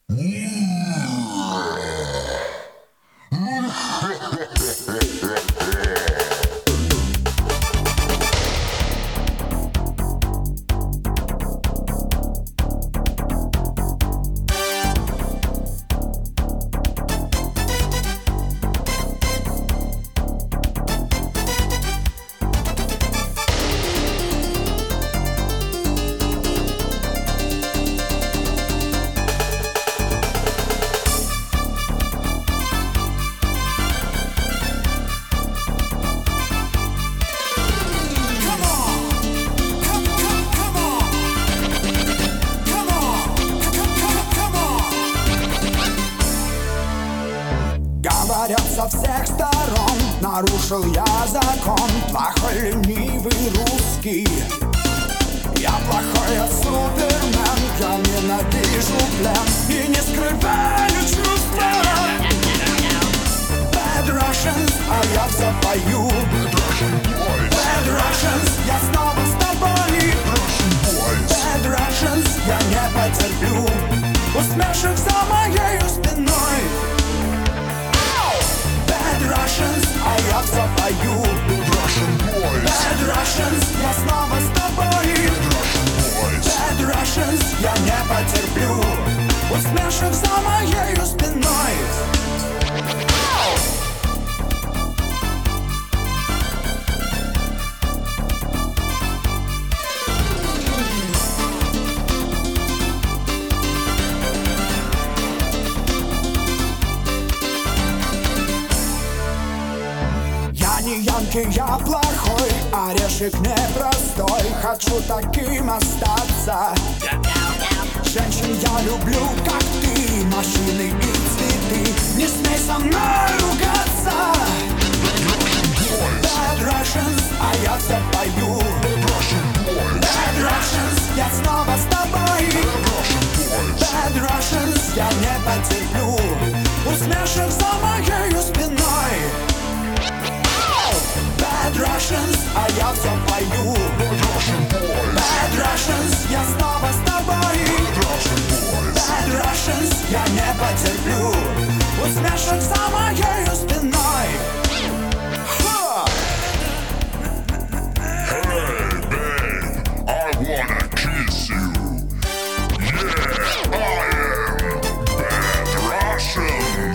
Говорят со всех сторон, нарушил я закон. Плохой ленивый русский, я плохой супермен. Я ненавижу плен и не скрываю чувства. Bad Russians, а я все пою. Bad Russians, я снова с тобой. Bad Russians, я не потерплю усмешек за моей спиной. Bad Russians, а я все пою. Bad Russians, я снова с тобой. Bad Russians, я не потерплю усмешек за моей спиной. Я не янки, я плохой, орешек непростой. Хочу таким остаться. Женщин я люблю, как ты, машины и цветы. Не смей со мной ругаться. Bad Russians, а я все пою. Bad Russians, я снова с тобой. Bad Russians, я не потерплю усмешек за моей спиной. Bad Russians, а я все пою. Bad Russians, я снова с тобой. Bad Russians, я не потерплю усмешек за моей спиной. Hey babe, I wanna kiss you. Yeah, I am Bad Russian.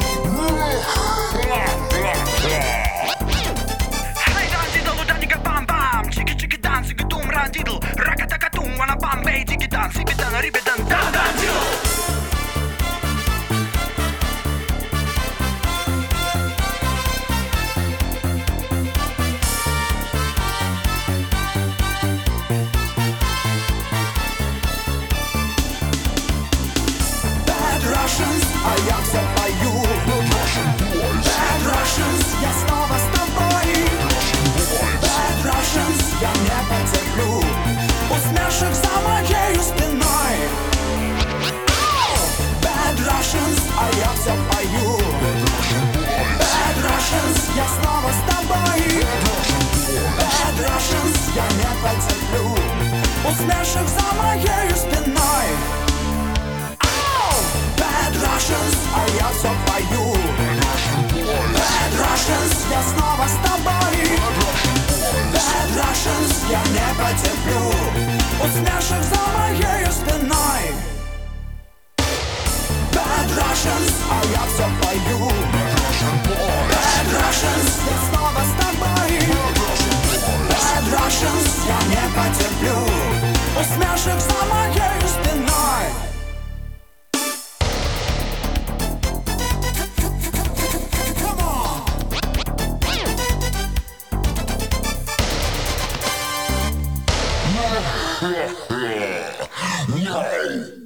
Randidl, rakatakatum, wanna Bombay, tiki dance, ibidan, ribidan, dan dan diddle. Bad Russians, а я все пою. Bad Russians, я снова с тобой. Bad Russians, я не потерплю усмешек за моей спиной. Bad Russians, а я все пою. Bad Russians, я снова с тобой. Bad Russians, я не потерплю усмешек за моей спиной. Bad Russians, а я все пою. Bad Russians, я снова с тобой. Bad Russians, я не потерплю усмешек за моей спиной. Bad Russians, а я все пою. Bad Russians, я снова с тобой. Bad Russians, я не потерплю усмешек за моей спиной. No.